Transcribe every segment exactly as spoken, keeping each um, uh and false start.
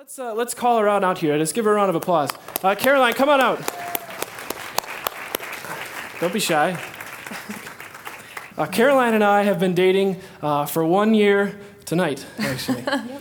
Let's uh, let's call her out out here. Let's give her a round of applause. Uh, Caroline, come on out. Don't be shy. Uh, Caroline and I have been dating uh, for one year tonight, actually. Yeah.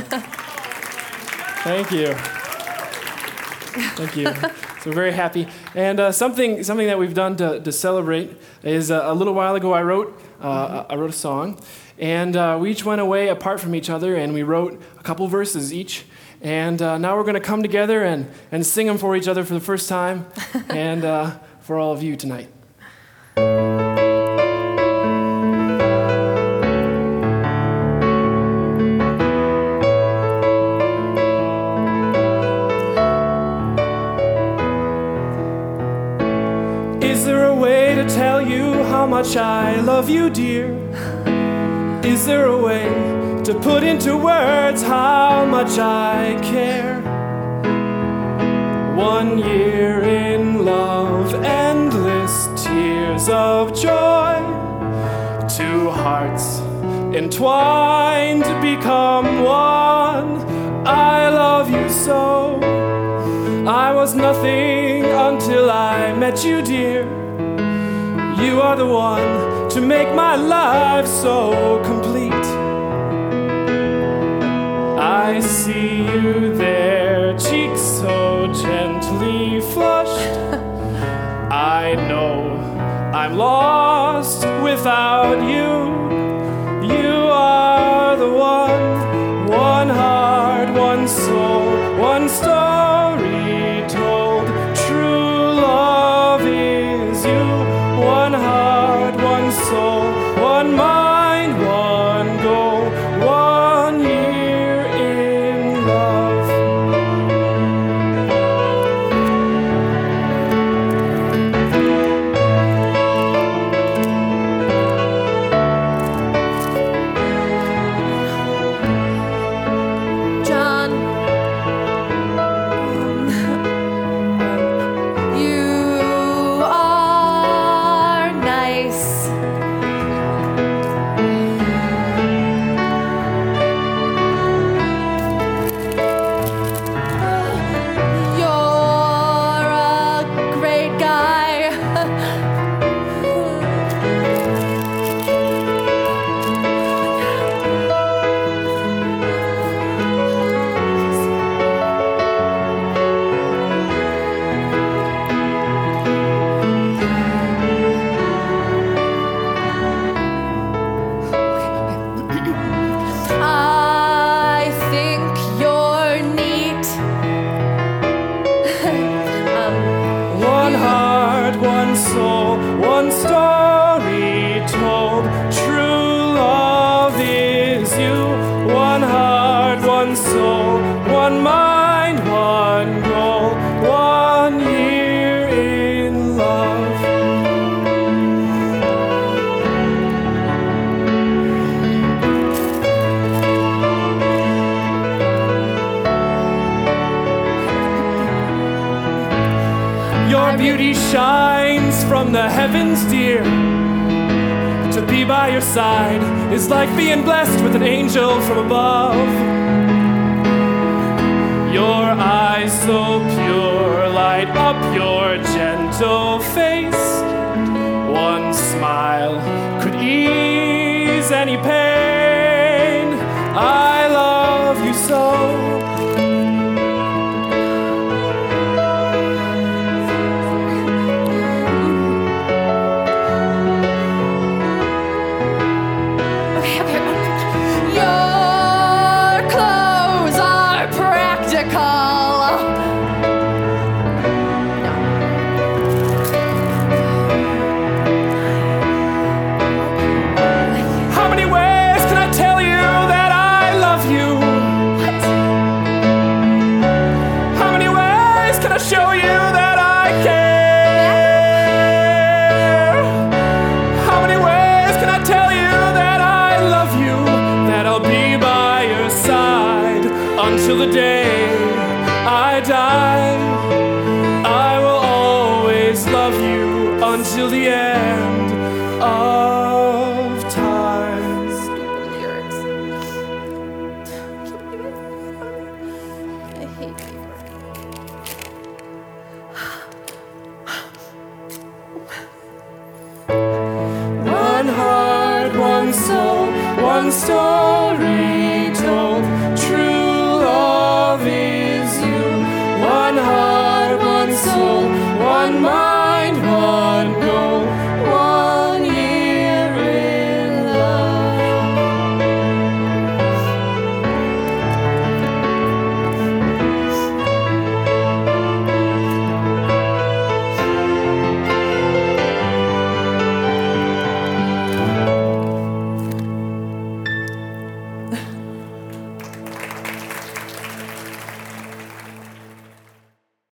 Thank you. Thank you. So we're very happy. And uh, something something that we've done to, to celebrate is uh, a little while ago I wrote uh, mm-hmm. I wrote a song, and uh, we each went away apart from each other, and we wrote a couple verses each. And uh, now we're going to come together and, and sing them for each other for the first time, and uh, for all of you tonight. Is there a way to tell you how much I love you, dear? Is there a way to put into words how much I care? One year in love, endless tears of joy, two hearts entwined to become one. I love you so. I was nothing until I met you, dear. You are the one to make my life so complete. I see you there, cheeks so gently flushed. I know I'm lost without you. You are the one, one heart, one soul, one story told. True love is you, one heart, one soul, one mind, one goal, one year in love. John, you are nice. You're a great guy. I think you're neat. um, One heart, one soul, one story told. True love is you. One heart, one soul, one mind, one goal, one year in love. Your beauty shines from the heavens, dear. To be by your side is like being blessed with an angel from above. Your eyes so pure light up your gentle face. One smile could ease any pain. I love you so. Your clothes are practical. How many ways can I tell you that I love you? What? How many ways can I show you that I care? How many ways can I tell you that I love you? That I'll be by your side until the day I die. I will always love you until the end of time. Stupid lyrics. hate paper. One heart, one soul, one story told. True love is you. One heart, one soul, one mind.